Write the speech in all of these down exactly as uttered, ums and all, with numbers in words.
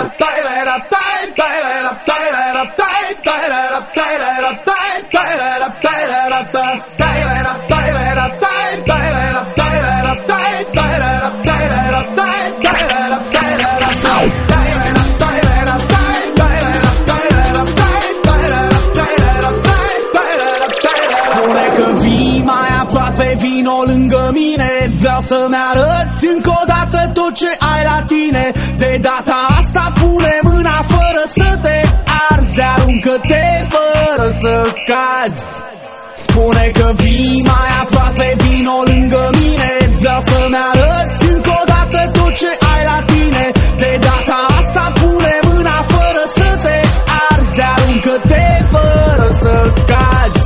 Vino lângă mine, vreau să-mi arăți încă o dată tot ce ai la tine. De data asta pune mâna fără să te arzi, aruncă-te fără să cazi. Spune că vii mai aproape, vino lângă mine, vreau să-mi arăți încă o dată tot ce ai la tine. De data asta pune mâna fără să te arzi, aruncă-te fără să cazi.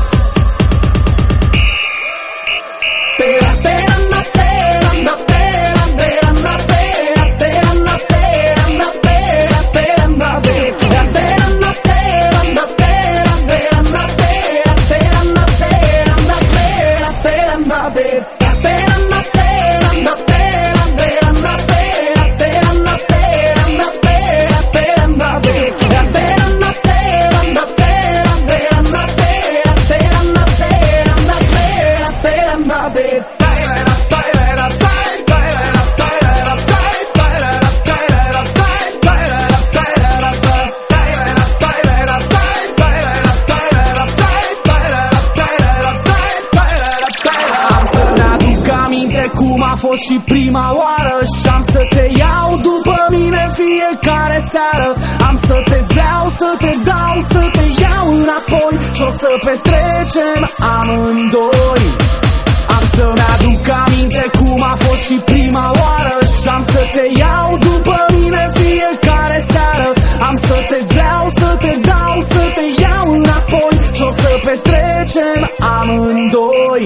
Și prima oară și-am să te iau după mine fiecare seară. Am să te vreau, să te dau, să te iau înapoi și o să petrecem amândoi. Am să-mi aduc aminte cum a fost și prima oară și-am să te iau după mine fiecare seară. Am să te vreau, să te dau, să te iau înapoi și o să petrecem amândoi.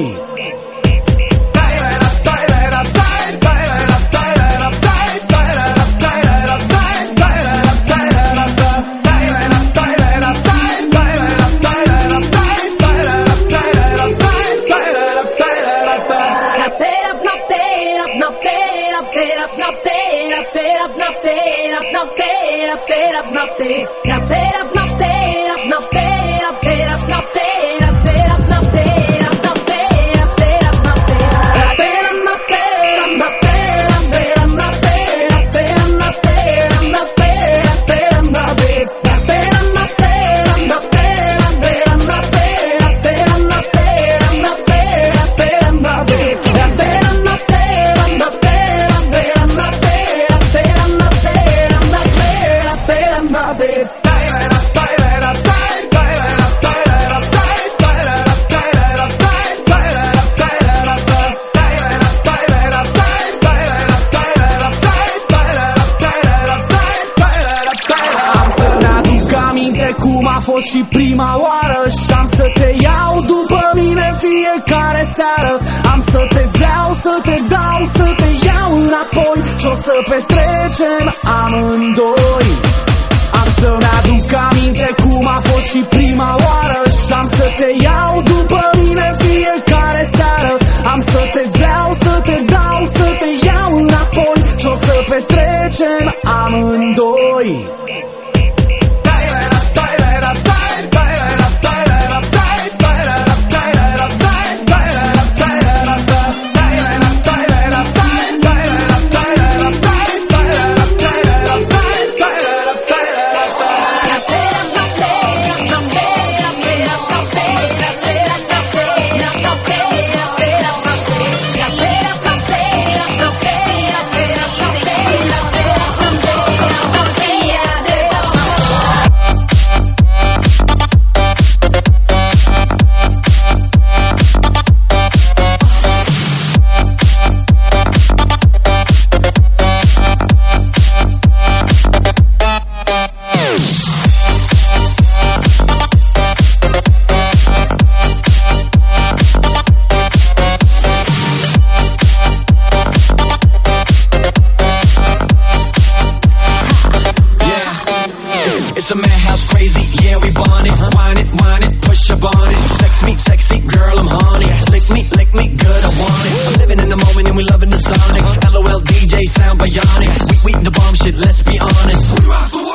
Și prima oară și-am să te iau după mine fiecare seară. Am să te vreau, să te dau, să te iau înapoi și o să petrecem amândoi. Am să-mi aduc aminte cum a fost și prima oară și-am să te iau după mine fiecare seară. Am să te vreau, să te dau, să te iau înapoi și o să petrecem amândoi. It's a madhouse crazy, yeah, we want it. Whine it, whine it, push up on it. Sex me, sexy, girl, I'm horny. Lick me, lick me, good, I want it. I'm living in the moment and we loving the sonic. LOL D J sound bionic. We, we the bomb shit, let's be honest. We rock the world.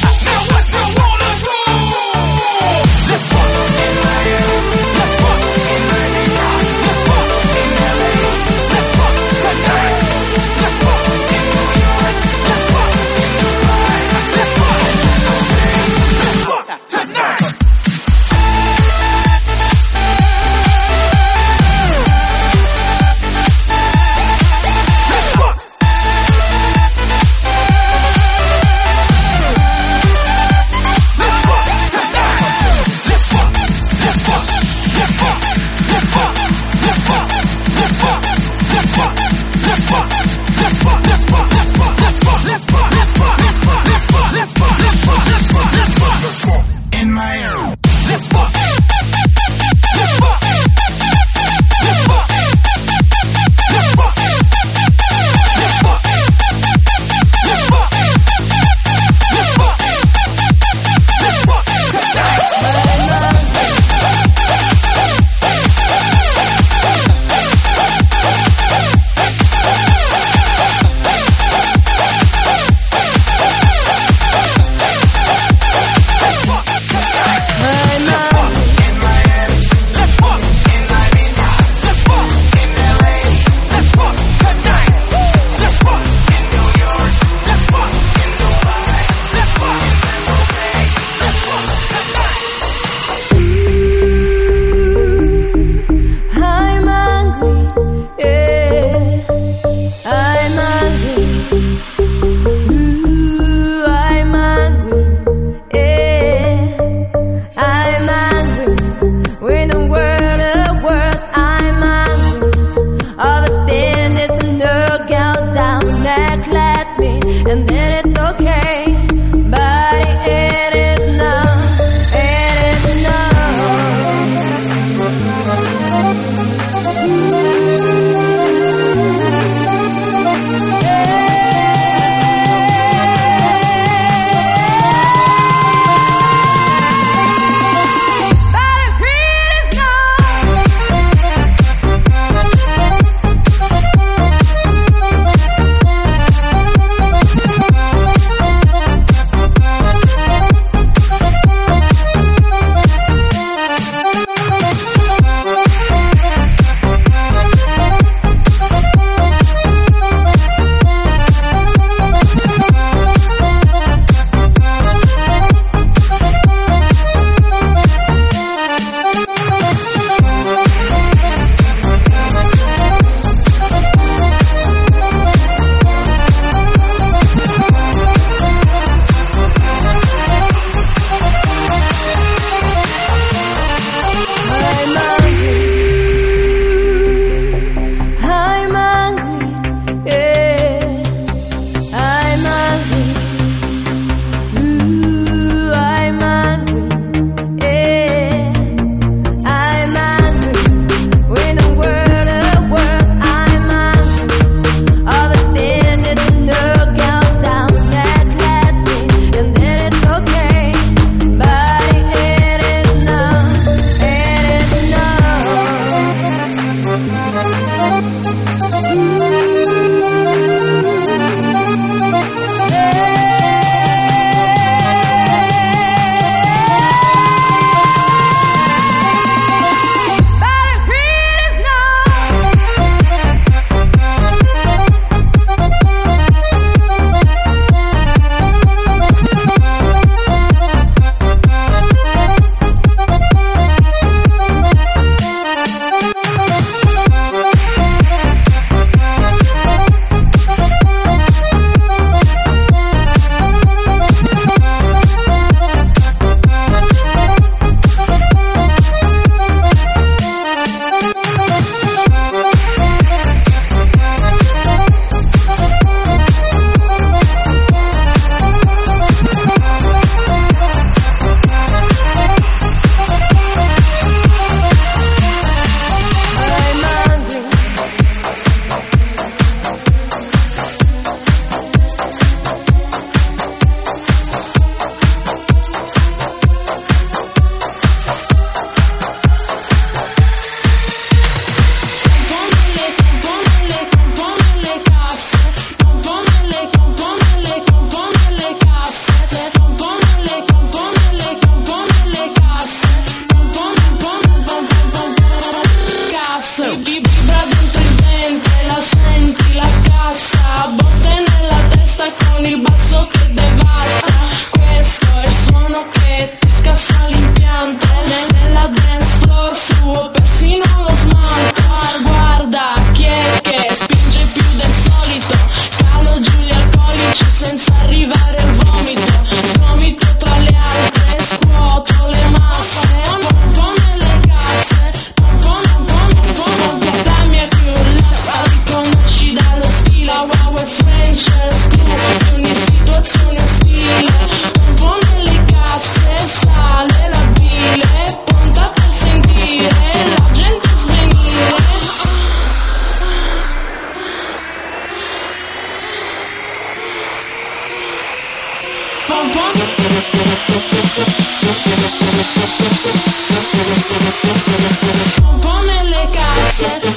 Un po' nelle casse.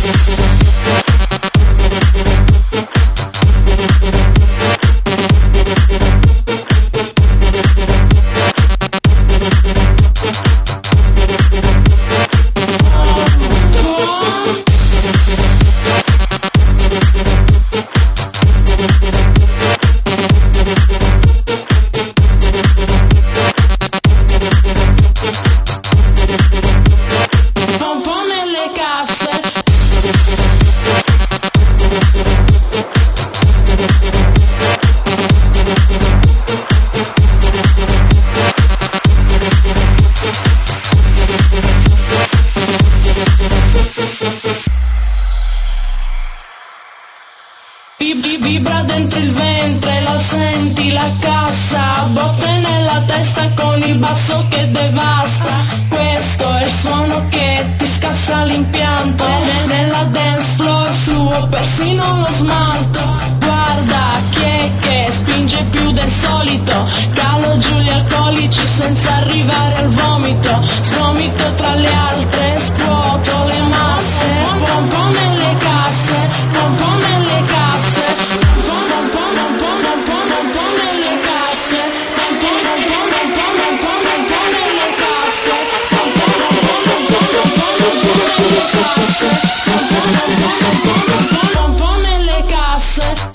Vibra dentro il ventre, la senti la cassa, botte nella testa con il basso che devasta. Questo è il suono che ti scassa l'impianto. Nella dance floor fluo persino lo smalto. Guarda chi è che spinge più del solito, calo giù gli alcolici senza arrivare al vomito. Sgomito tra le altre, scuoto le masse. Un po' nelle casse, un po' nelle casse. Un po' nelle casse.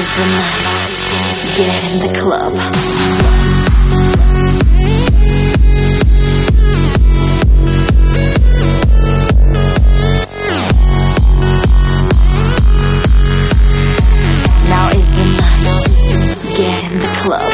is the night. Get in the club. Now is the night. Get in the club.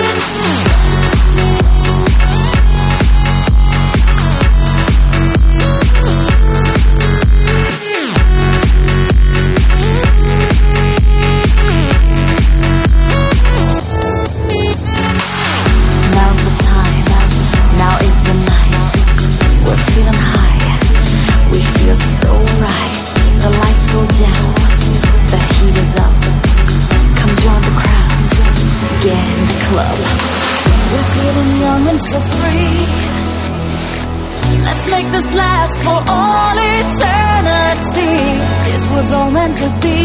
So free. Let's make this last for all eternity. This was all meant to be.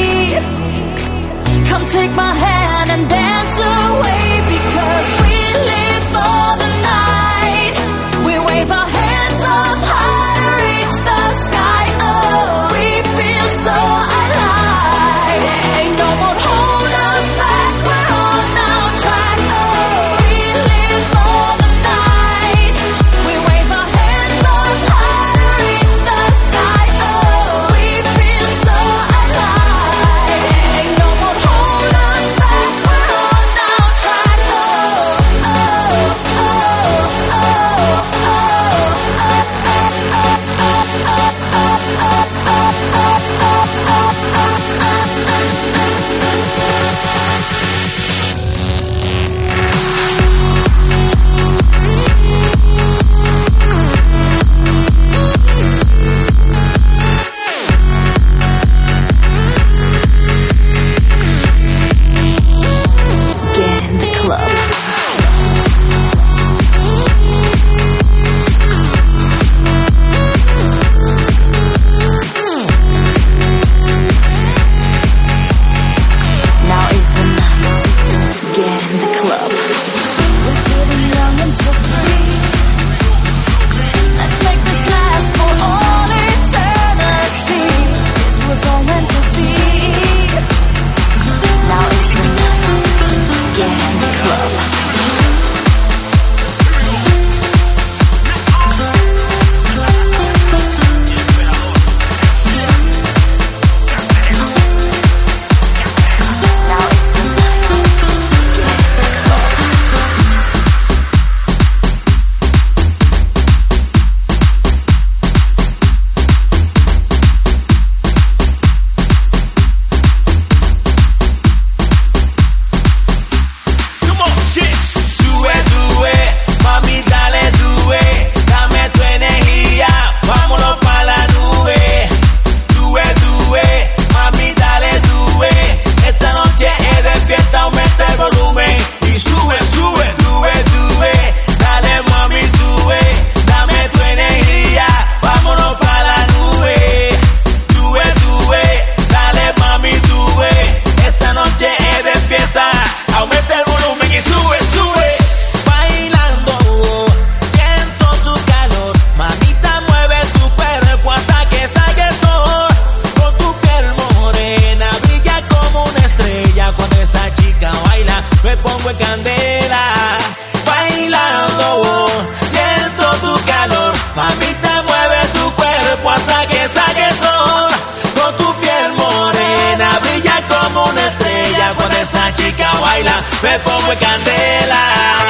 Come take my hand and dance away, because we live for the night. We wave our hands up high to reach the sky. Oh, we feel so alive. Ain't no one hold us back. We're on our track. Oh, we live for the night. We wave our hands up high to reach the sky. Oh, we feel so alive. Ain't no one hold us back. We're on our track. Oh, oh, oh, oh, Get in the club. Now is the night. Get in the club. we're getting young and so free. Let's make this last for all eternity. This was all meant to be. Now is the night. Get in the club. Now is the night. Get in the club. Come on, yeah. Do it, do it, mami, dale, do it. Dame tu energía, vámonos pa' la nube. Do it, do it, mami, dale, do it. Esta noche es de fiesta, aumenta el volumen y sube, sube. Do it, do it, dale, mami, do it. Dame tu energía, vámonos pa' la nube. Do it, do it, dale, mami, do it. Esta noche es de fiesta, aumenta el volumen y sube, sube. Bailando, siento tu calor. Mamita, mueve tu cuerpo hasta que salga el sol. Con tu piel morena, brilla como una estrella. Cuando esa chica baila, me pongo en candela. Bailando, siento tu calor. Mamita, mueve tu cuerpo hasta que salga el sol. Con tu piel morena, brilla como una estrella. Cuando esa chica baila, me pongo en candela.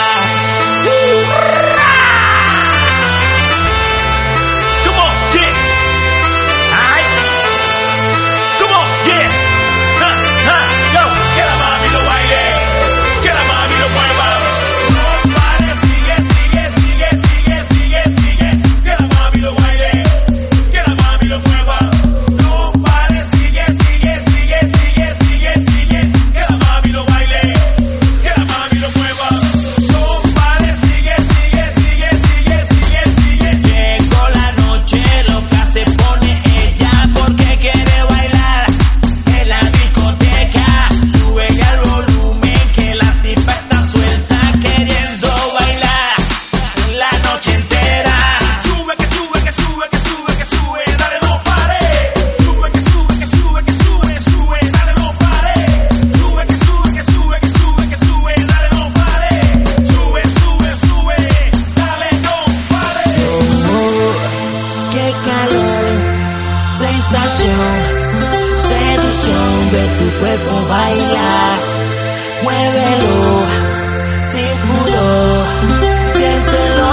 Come on, yeah. Ay. Come on, yeah. Ha, ha, yo. Que la mami lo baile, que la mami lo mueva. No pare, sigue, sigue, sigue, sigue, sigue, sigue. Que la mami lo baile, que la mami lo mueva. No pare, sigue, sigue, sigue, sigue, sigue, sigue. Que la mami lo baile, que la mami lo mueva. sensación, seducción, ve tu cuerpo bailar, muévelo, sin pudor, siéntelo.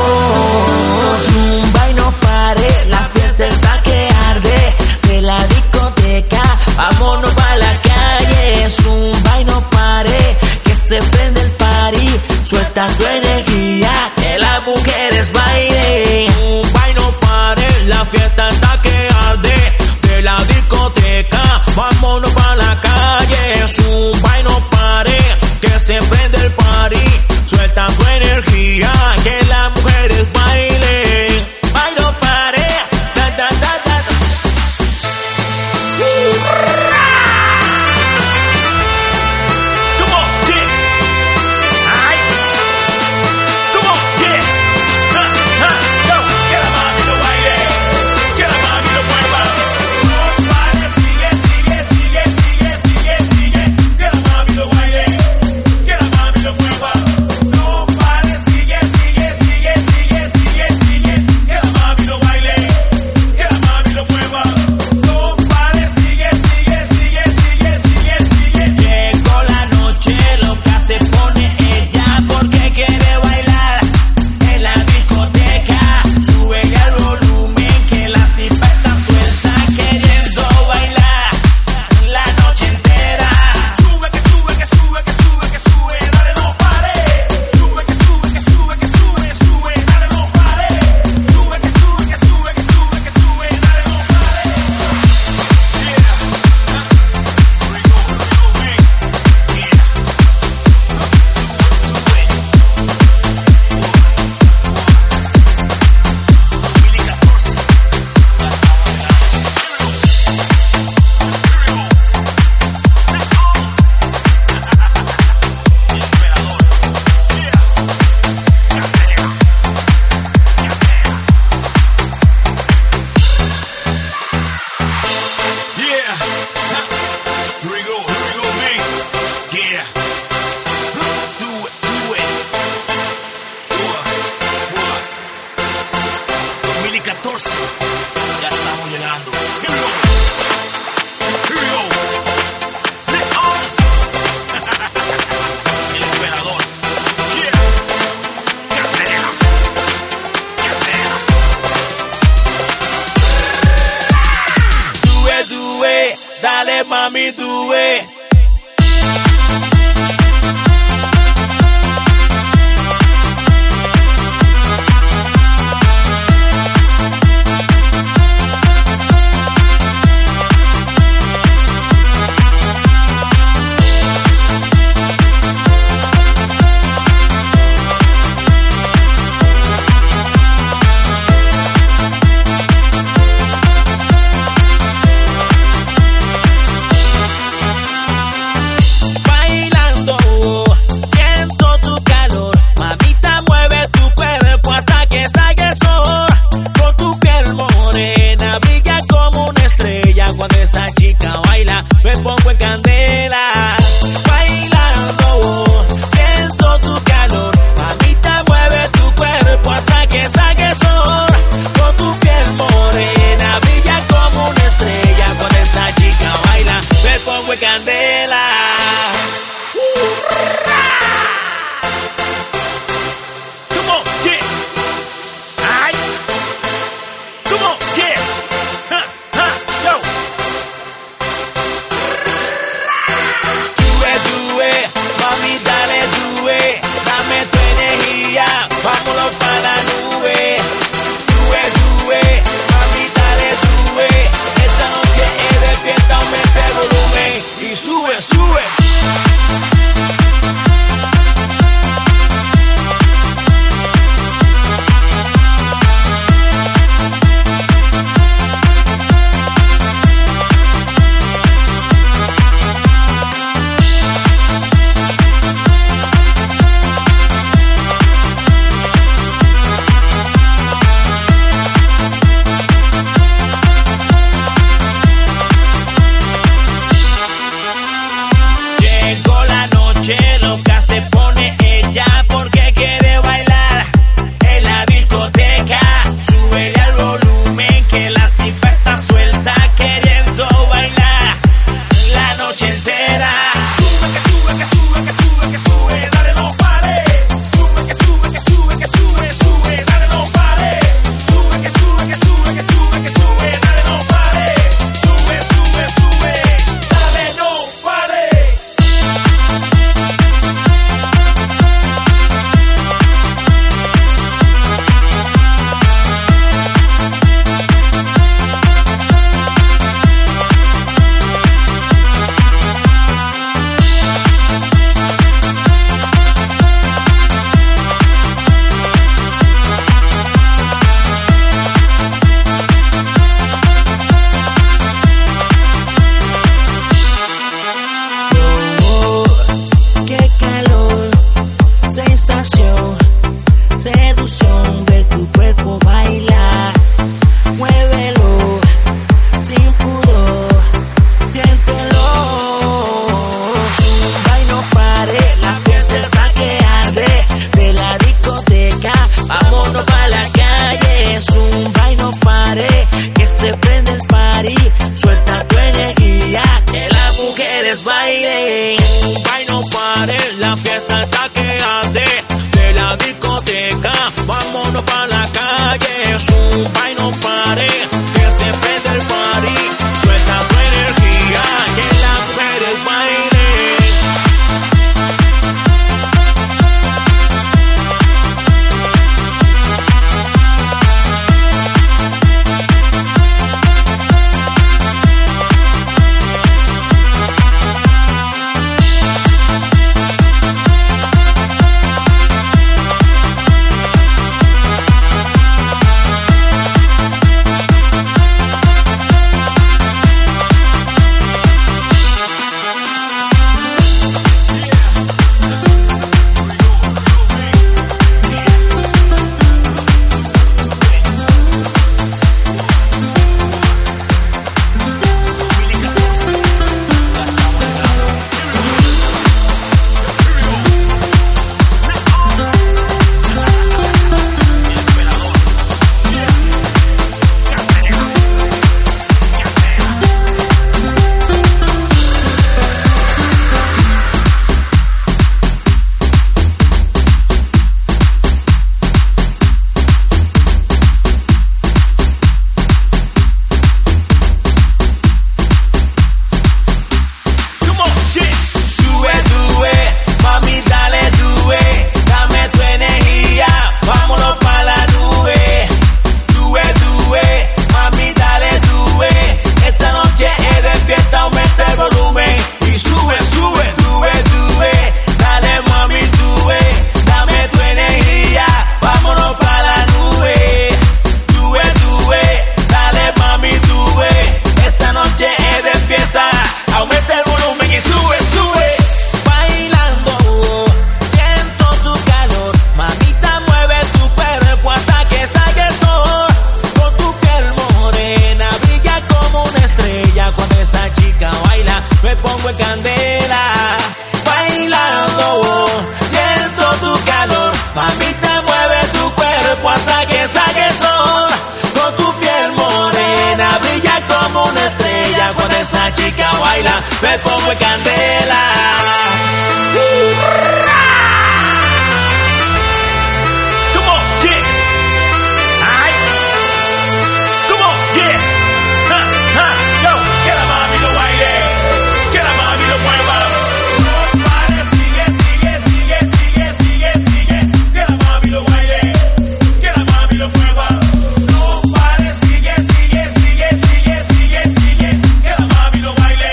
Zumba y no pare, la fiesta está que arde, de la discoteca, vámonos pa' la calle. Zumba y no pare, que se prende el party, suelta tu energía, que las mujeres bailen. Zumba y no pare, la fiesta está que arde, de la discoteca, vámonos pa' la calle. Zumba y no pare, que se prende el party, suelta tu energía, que las mujeres bailen. Ay, no pare, da, da, da, da, da. Come on, yeah. Ay. Come on, yeah. Ha, ha, yo. Que la mami lo baile, que la mami lo mueva. No pare, sigue, sigue, sigue, sigue, sigue, sigue. Que la mami lo baile, que la mami lo mueva. No pare, sigue, sigue, sigue, sigue, sigue, sigue. Que la mami lo baile, que la mami lo mueva. No pare, sigue, sigue, sigue, sigue, sigue, sigue. Llegó la noche, loca se pone ella porque quiere bailar en la discoteca. Súbele al volumen que la tipa está suelta queriendo bailar la noche entera. Sube, que sube, que sube, que sube, que sube, dale no pare. Sube, que sube, que sube, que sube, sube, dale no pare. Sube, que sube, que sube, que sube, que sube, dale no pare. Yeah. Here we go, here we go, man. Yeah. Do it, do it. Ua, ua. dos mil catorce. Ya estamos llegando. Here we go. Here we go. Let's on. El emperador. Yeah. Candela. Candela. Do it, do it. Dale, mami, do it. la calle, zumba y no pare, que se prende el party, suelta tu energía, que la mujeres bailen. Me pongo en candela. Come on, yeah. Ay. Come on, yeah. Ha, ha, yo. Que la mami lo baile, que la mami lo mueva. No pare, sigue, sigue, sigue, sigue, sigue, sigue. Que la mami lo baile, que la mami lo mueva. No pare, sigue, sigue, sigue, sigue, sigue, sigue. Que la mami lo baile.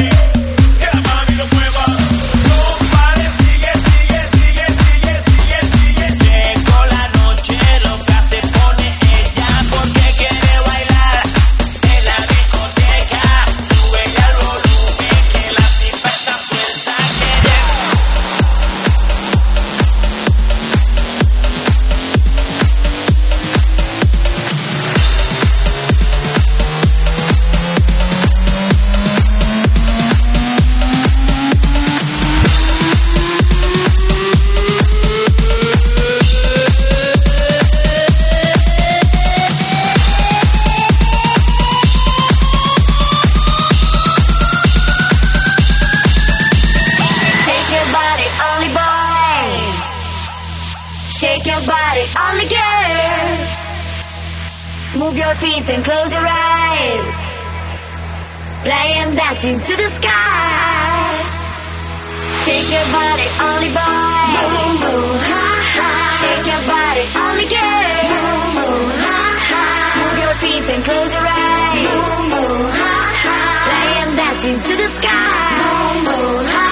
Shake your body on the girl. Move your feet and close your eyes. Play and dancing to the sky. Shake your body on the boy. Boom, boom, ha, ha. Shake your body on the girl. Boom, boom, ha, ha. Move your feet and close your eyes. Boom, boom, ha, ha. Play and dancing to the sky. Boom, boom, ha, ha.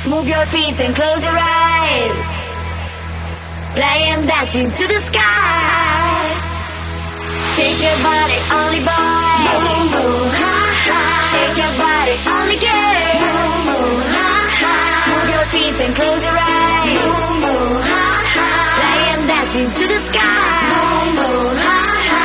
Move your feet and close your eyes. Play and dance into the sky. Shake your body, only boy. Boom, boom, ha, ha. Shake your body, only girl. Boom, boom, ha, ha. Move your feet and close your eyes. Boom, boom, ha, ha. Play and dance into the sky. Boom, boom, ha, ha.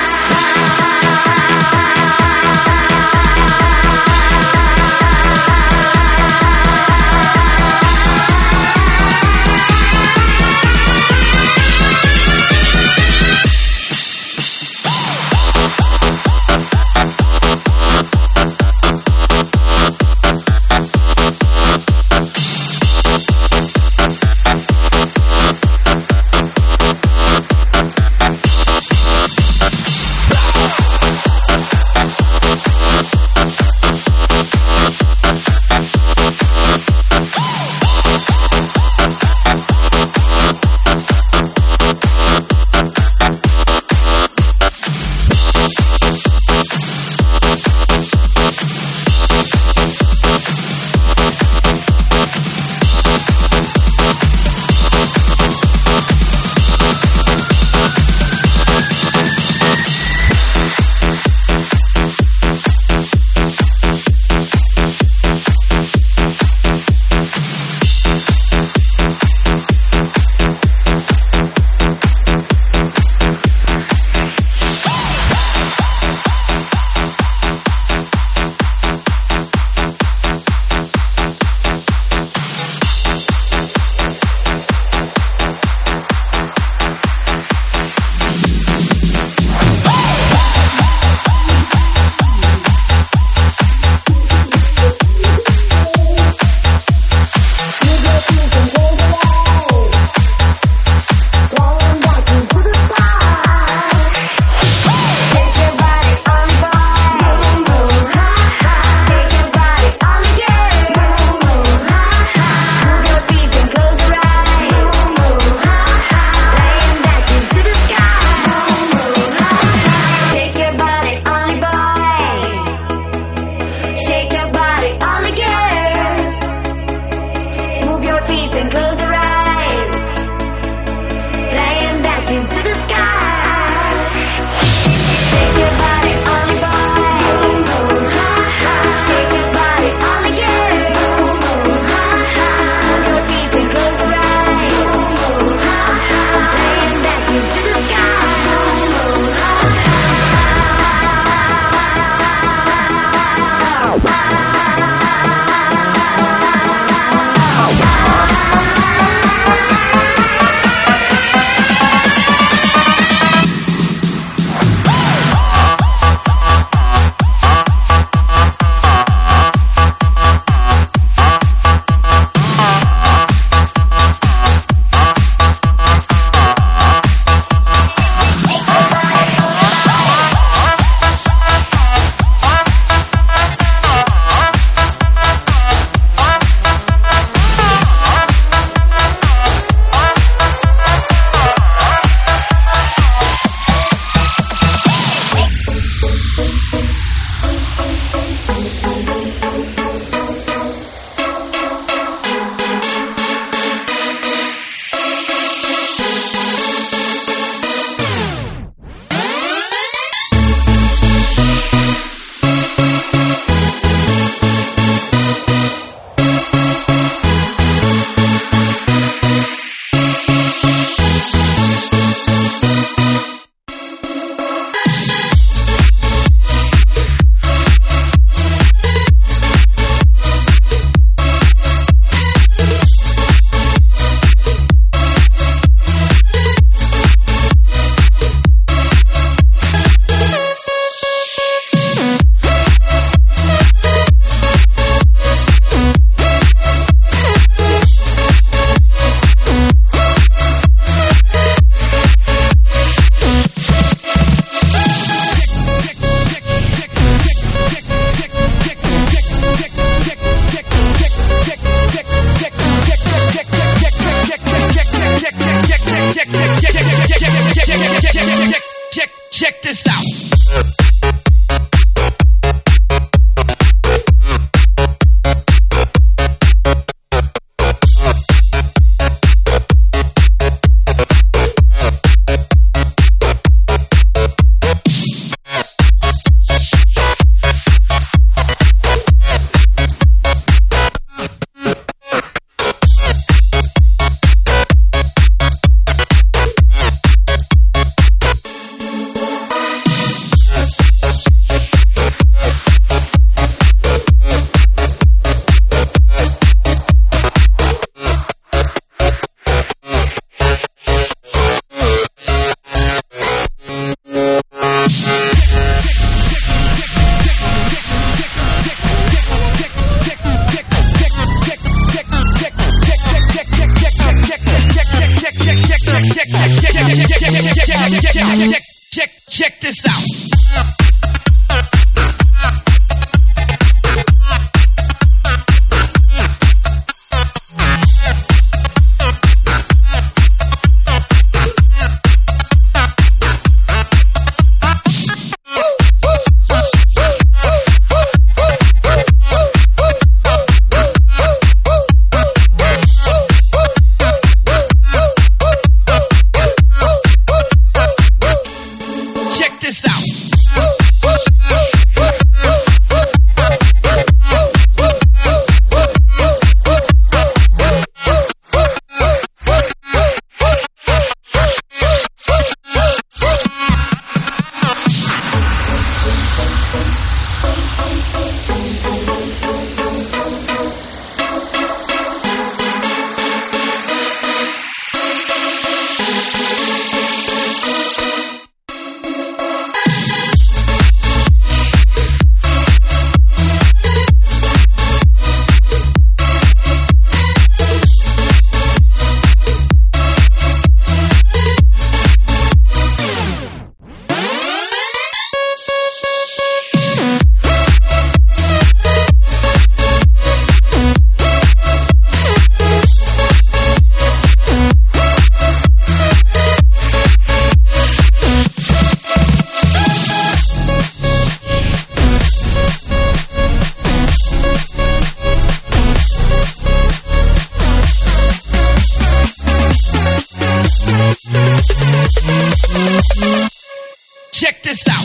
Check this out.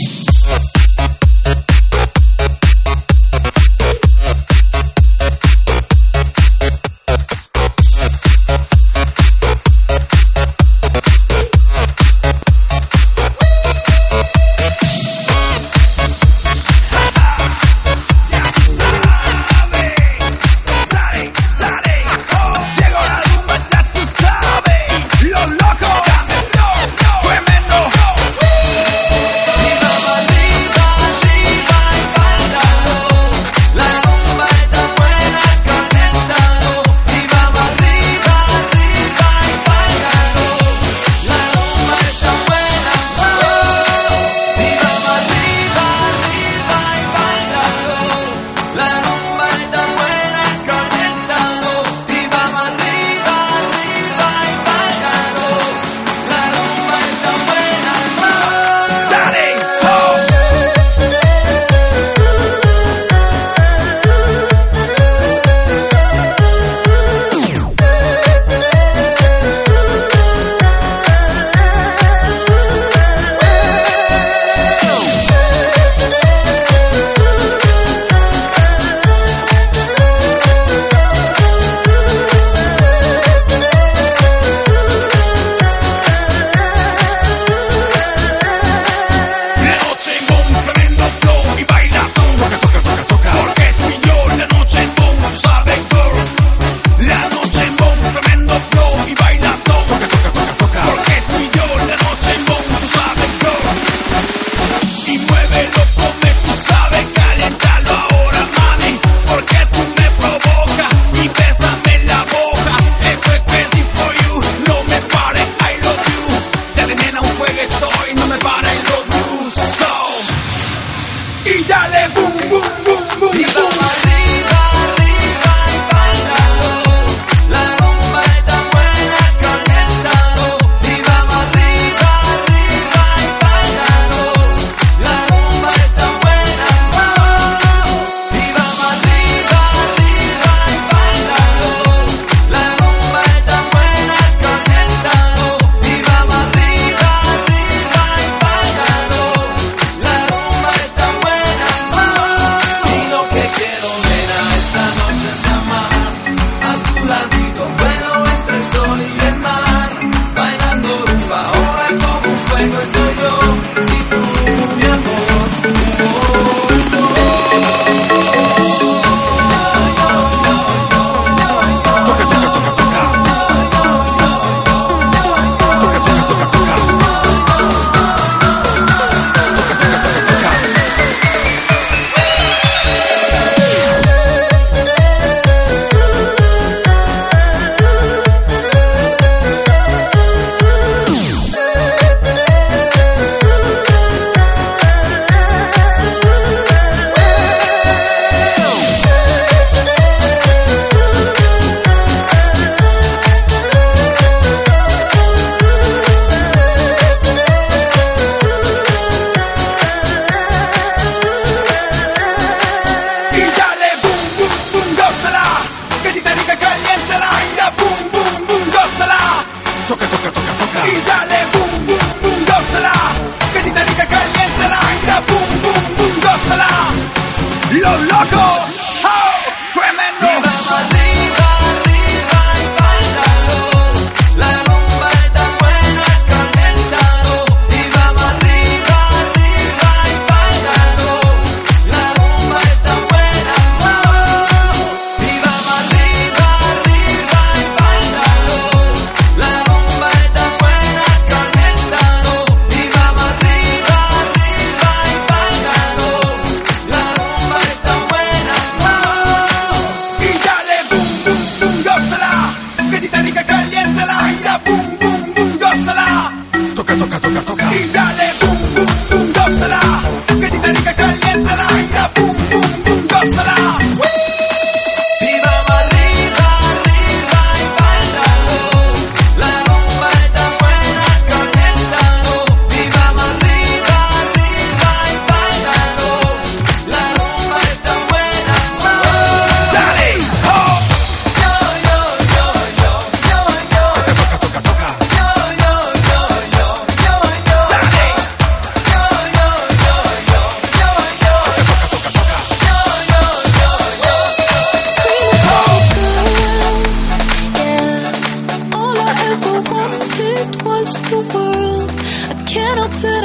Tremendo. Mi mamá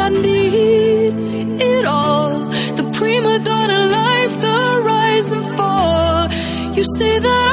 I need it all. The prima donna life, the rise and fall. You say that